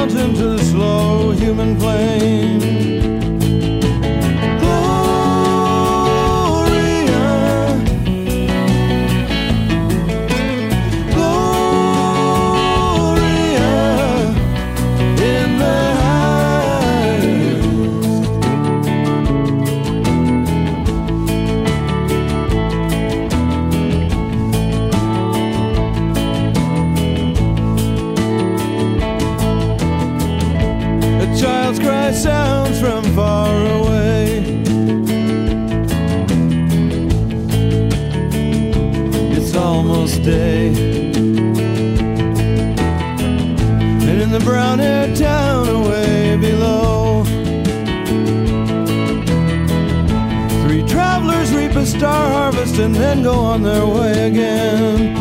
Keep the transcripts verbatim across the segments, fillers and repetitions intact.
mountain to the slow human plane. Sounds from far away. It's almost day, and in the brown haired town away below, three travelers reap a star harvest and then go on their way again.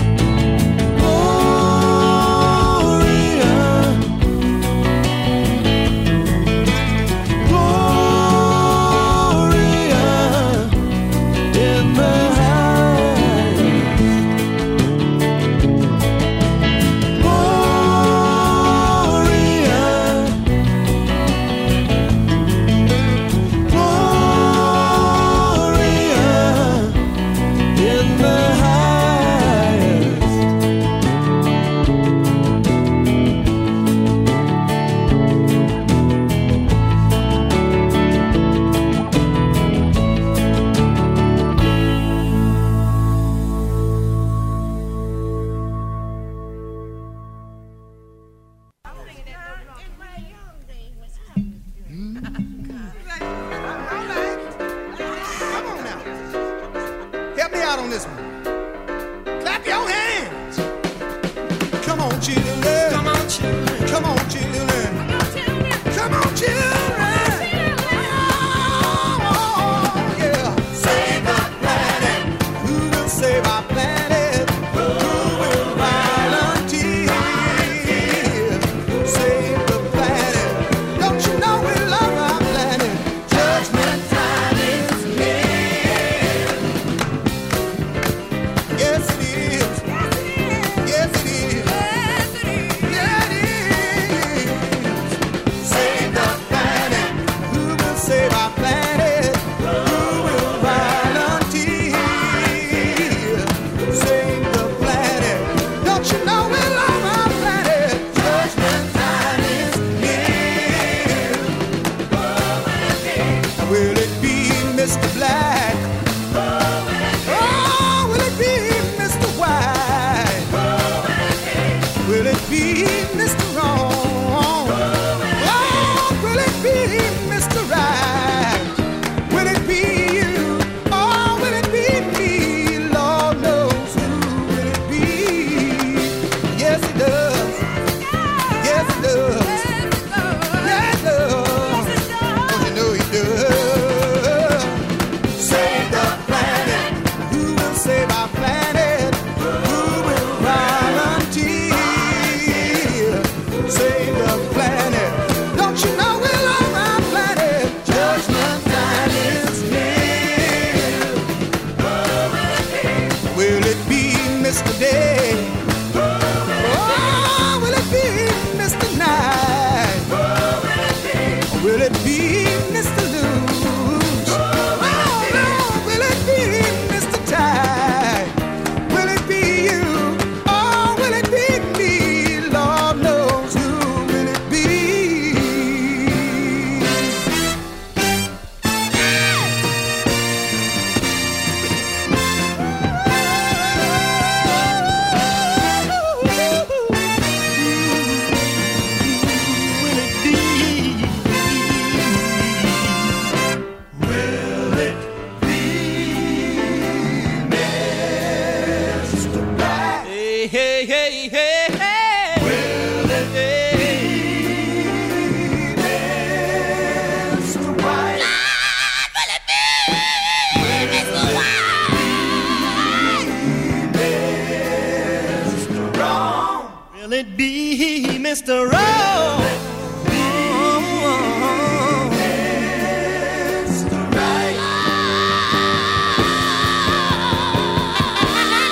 Mister Rowe.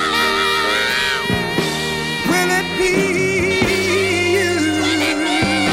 Will it be you?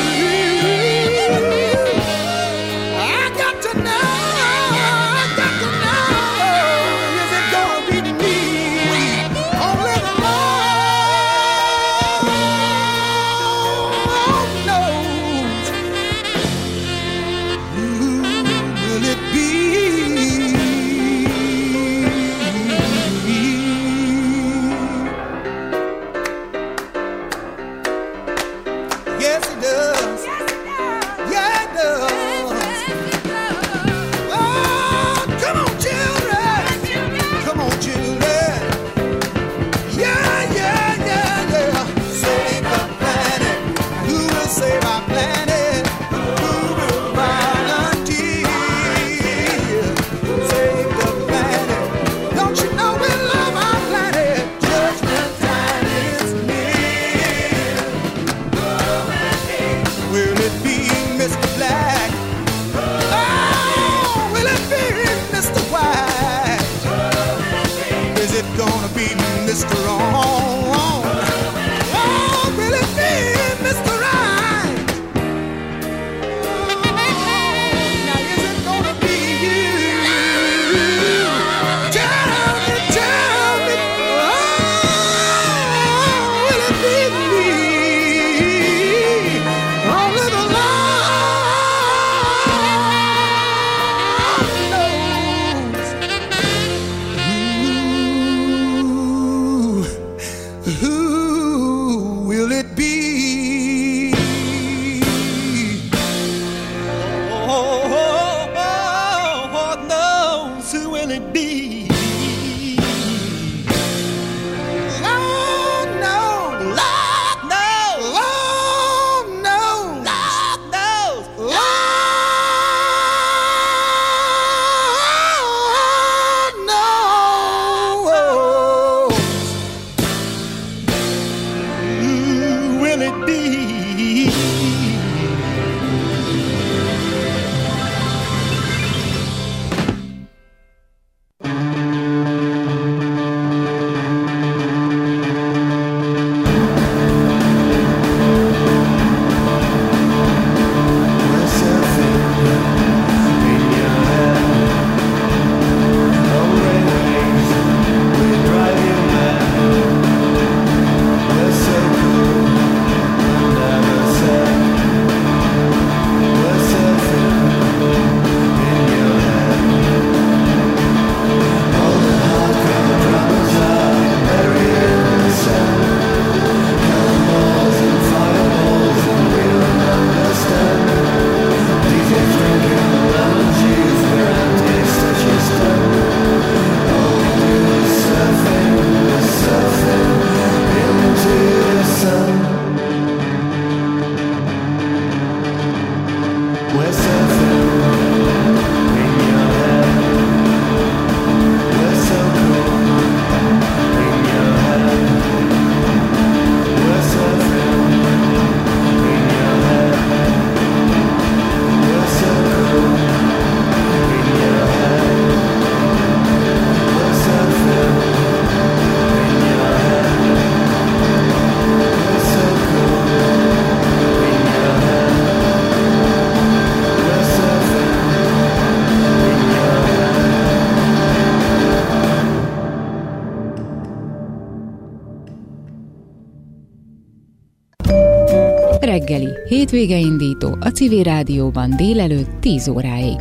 Reggeli, hétvége indító a Civil Rádióban délelőtt tíz óráig.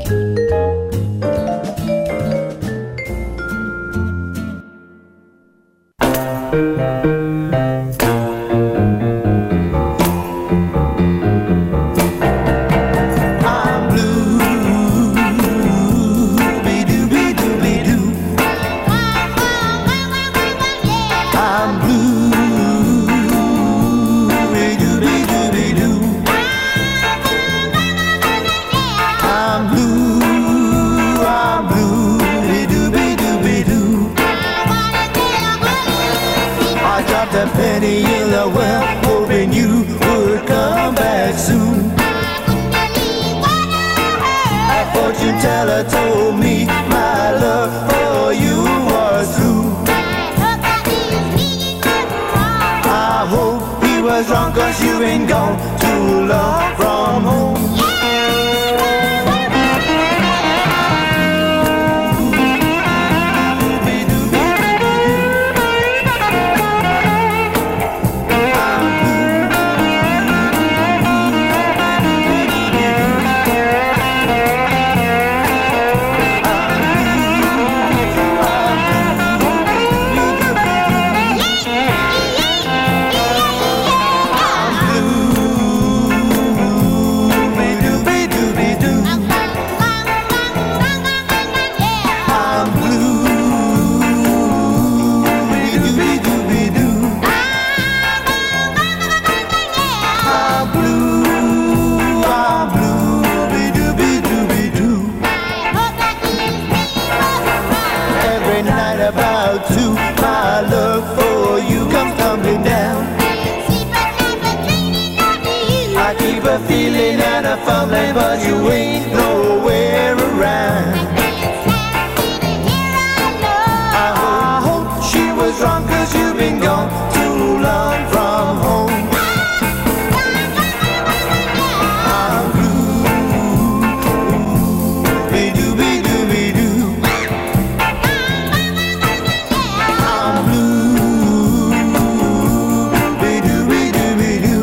Teller told me my love for you was true. I hope he was wrong, 'cause you ain't gone too long from home. Feeling and a fumbling, but you ain't nowhere around. I hope she was wrong, 'cause you've been gone too long from home. I'm blue, be-doo-be-doo-be-doo. I'm blue, be-doo-be-doo-be-doo.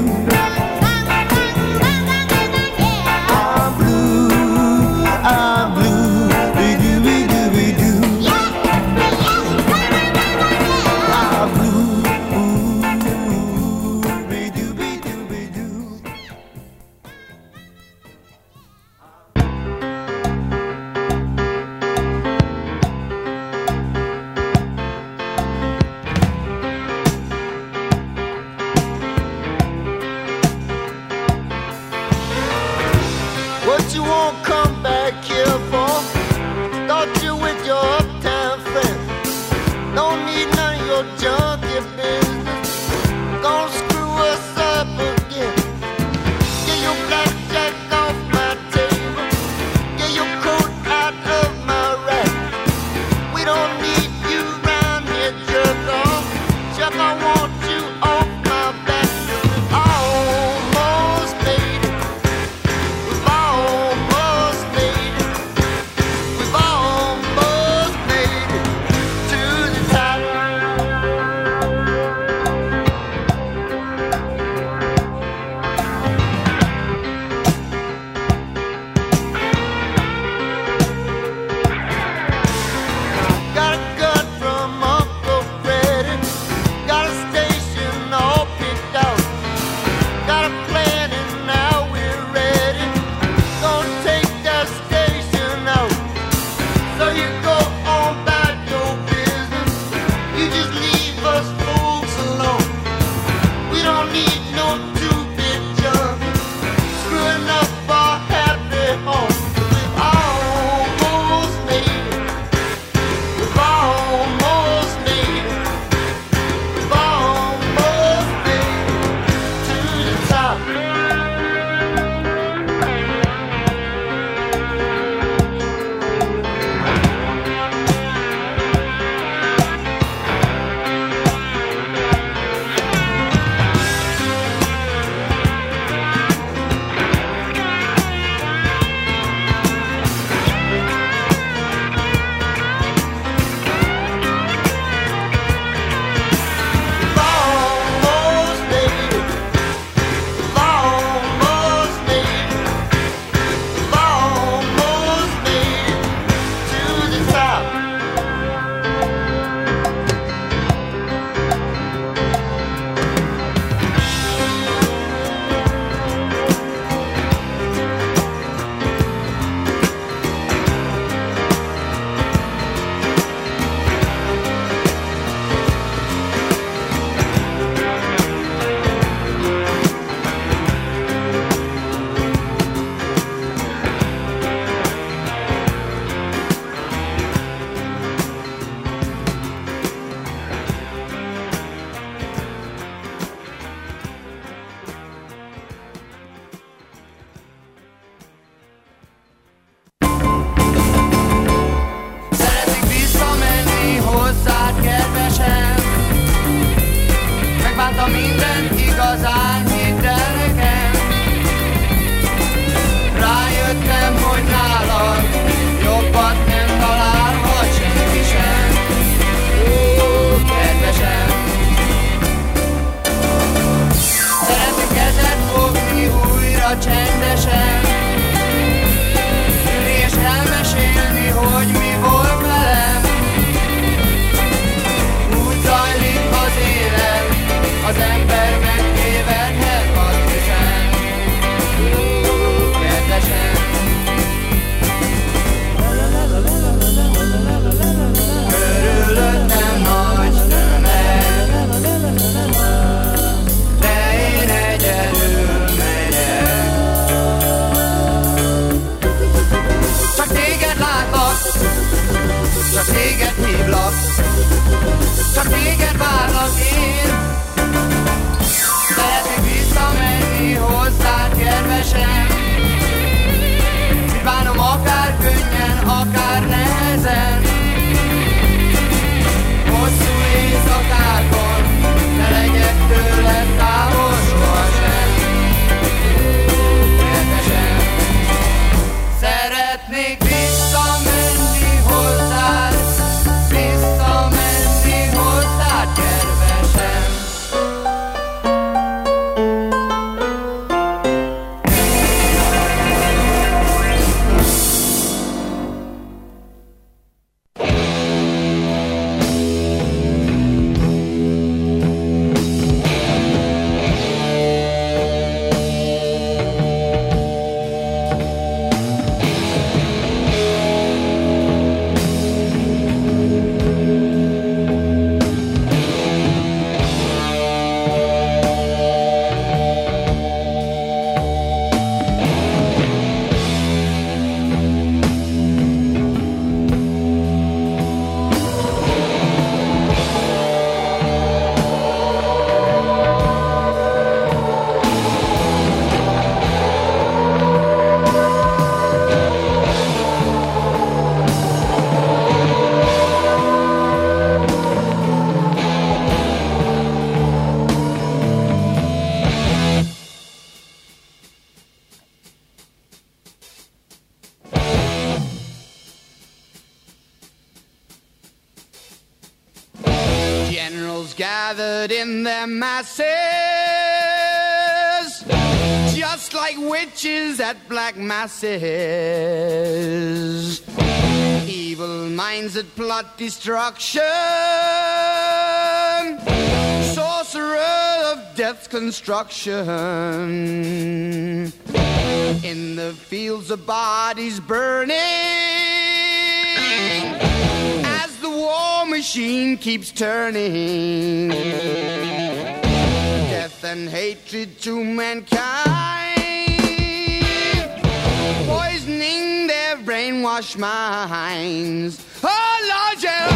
Almost made it. gathered in their masses, just like witches at black masses. Evil minds that plot destruction, sorcerer of death's construction. In the fields of bodies burning, as the war machine keeps turning. Death and hatred to mankind, poisoning their brainwashed minds. Oh Lord, yeah.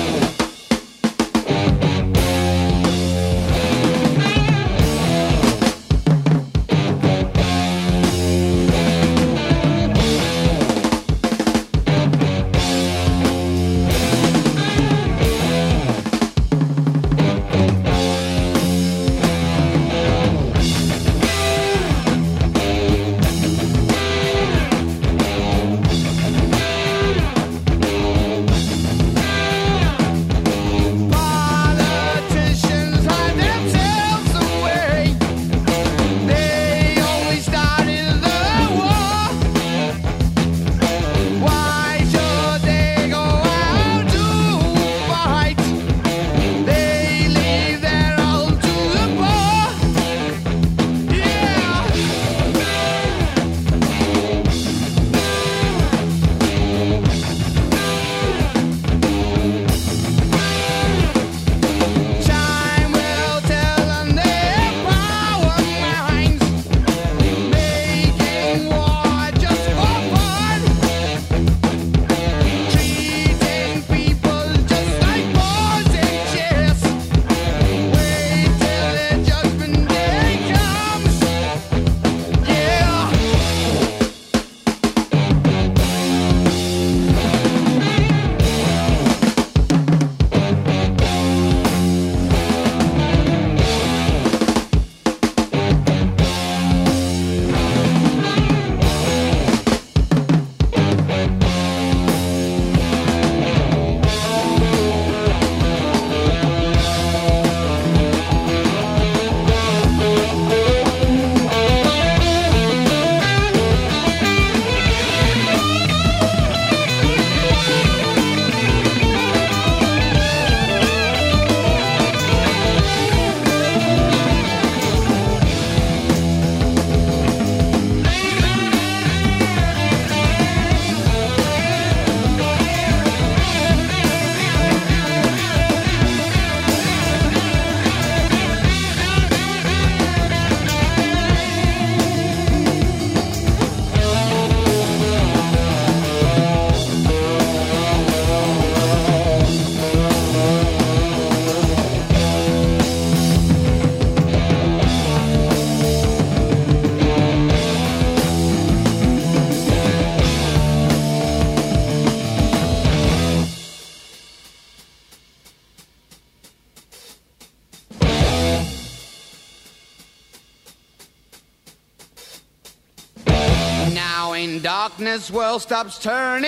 Darkness world stops turning,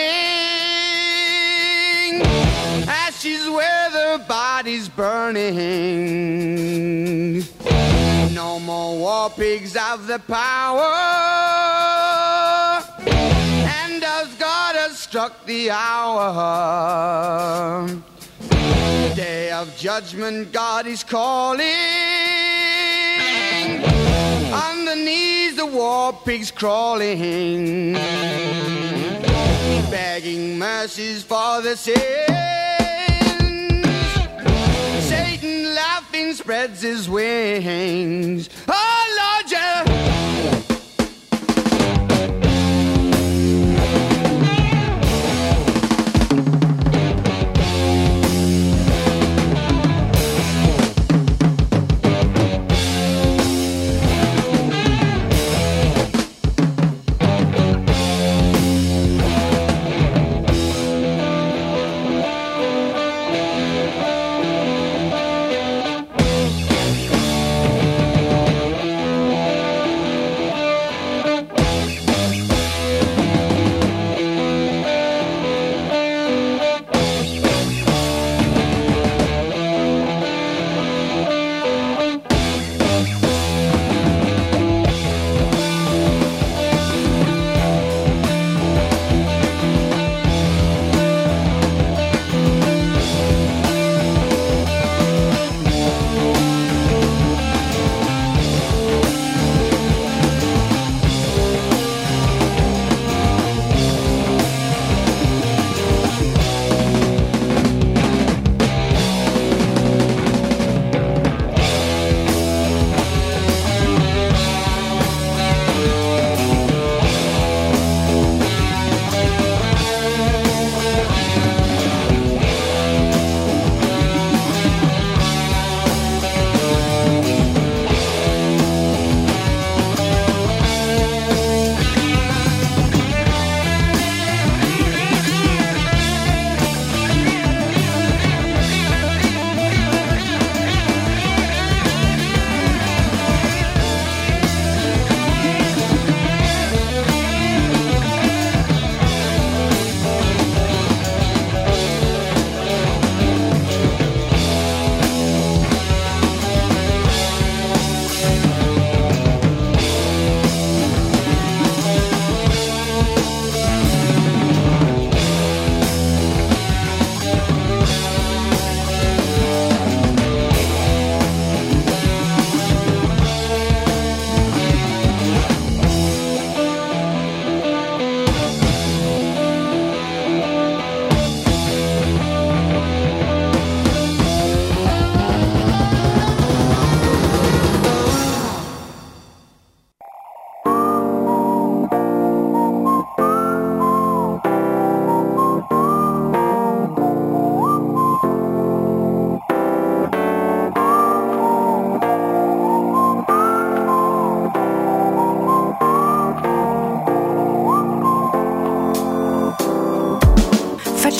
ashes where the body's burning. No more war pigs have the power, and as God has struck the hour, day of judgment God is calling. Underneath the war pigs crawling, begging mercies for the sins. Satan laughing spreads his wings. Oh Lord, yeah.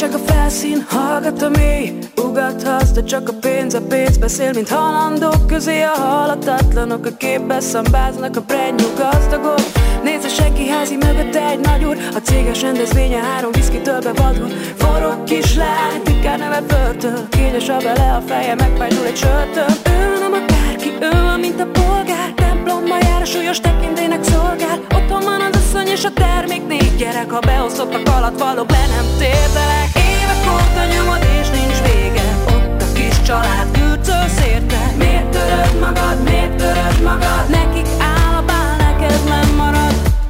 csak a felszín, hallgat a mély. Ugathatsz, de csak a pénz, a pénz beszél, mint halandók közé a halhatatlanok. A képbe szambáznak a brandnyú gazdagok. Nézd a senki házi mögött egy nagy úr, a céges rendezvénye három viszkitől bevadul. Forró kislány, titkár neve Földtől, kényes a bele a feje, megfájdul egy sörtől. Ő nem akárki, ő a mint a polgár, templomba jár, a súlyos tekintélynek szolgál. Otthon van az asszony és a termék, négy gyerek, ha beosztottak alatt valók, le nem térdelek. Évek óta nyomod és nincs vége, ott a kis család kürcöl szérte. Miért töröd magad, miért töröd magad? Nekik áll a bál, neked nem marad.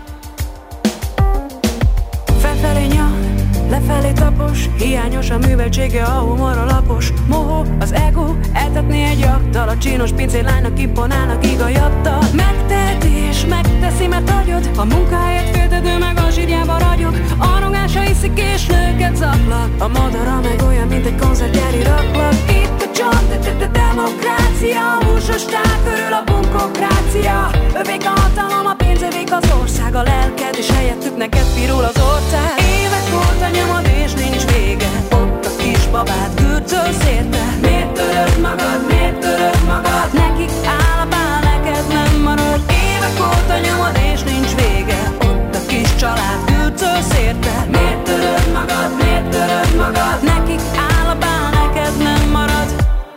Felfelé nyal, lefelé tapos, hiányos a műveltsége, a humor a lapos. Mohó, az ego, eltetni egy jaktal, a csinos pincélánynak imponálnak igajattal. Megteheti és megteszi, mert hagyod, a munkáját féltedő meg a zsírjába ragyog. Arogása iszik és nőket zaklat, a madara meg olyan, mint egy koncertgyári raklat. Itt a csont, a demokrácia, a húsos tár körül a bunkokrácia. Övék a hatalom, a pénz, övék az ország, a lelked, és helyettük neked pirul az ország. Évek óta nyomod és nincs vége, ott a kis babát kürcöl szérte. Miért töröd magad, miért töröd magad? Nekik áll a bál, neked nem marad. Évek óta nyomod és nincs vége, ott a kis család kürcöl szérte. Miért töröd magad, miért töröd magad? Nekik áll a bál, neked nem marad.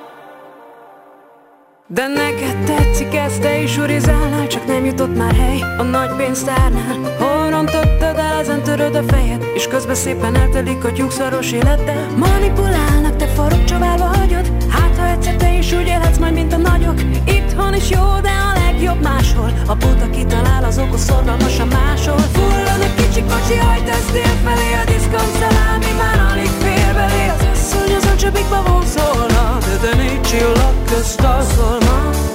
De neked tetszik ez, te is urizálnál, csak nem jutott már hely a nagy pénztárnál. Hol rontottad el, ezen töröd a fejed, és közben szépen eltelik a tyúkszaros életed. Manipulálnak, te farok csaválva hagyod, hát ha egyszer te is úgy élhetsz majd, mint a nagyok. Itthon is jó, de a legjobb máshol, a buta kitalál, az okos szorgalmasan máshol. Fullad a kicsi kocsi, hajtasz délfelé, a diszkont szalámi már alig fér belé. Az asszony az a csöpikba vonszolna, de te négy csillag közt a szolma.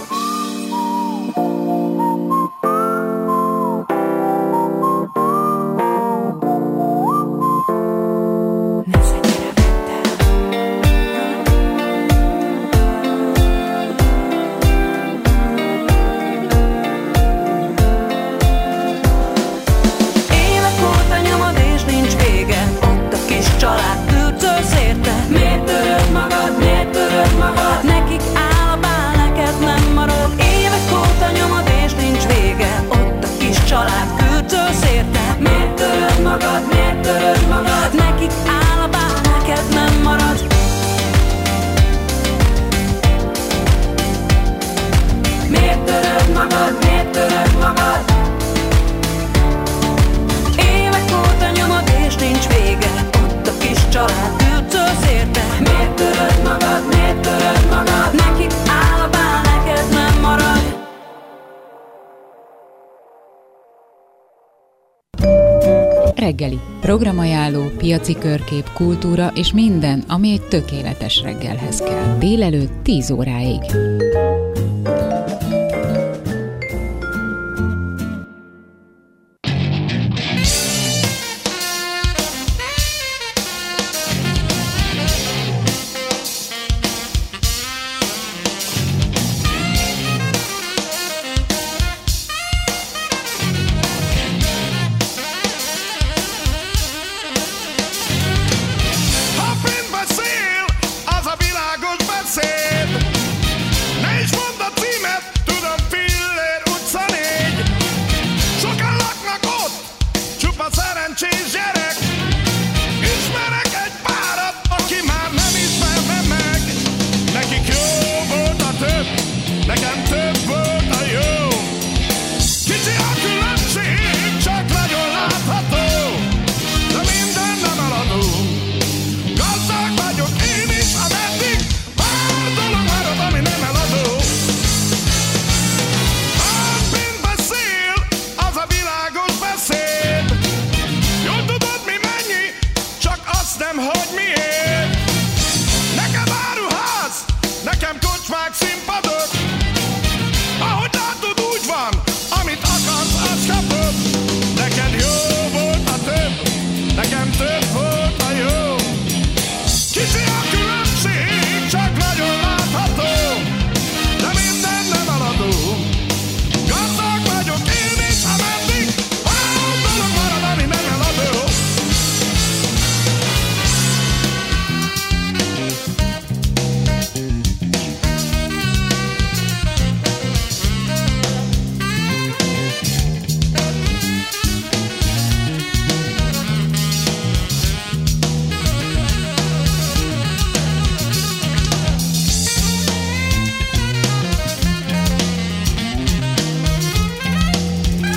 Reggeli. Programajánló, piaci körkép, kultúra és minden, ami egy tökéletes reggelhez kell. Délelőtt tíz óráig.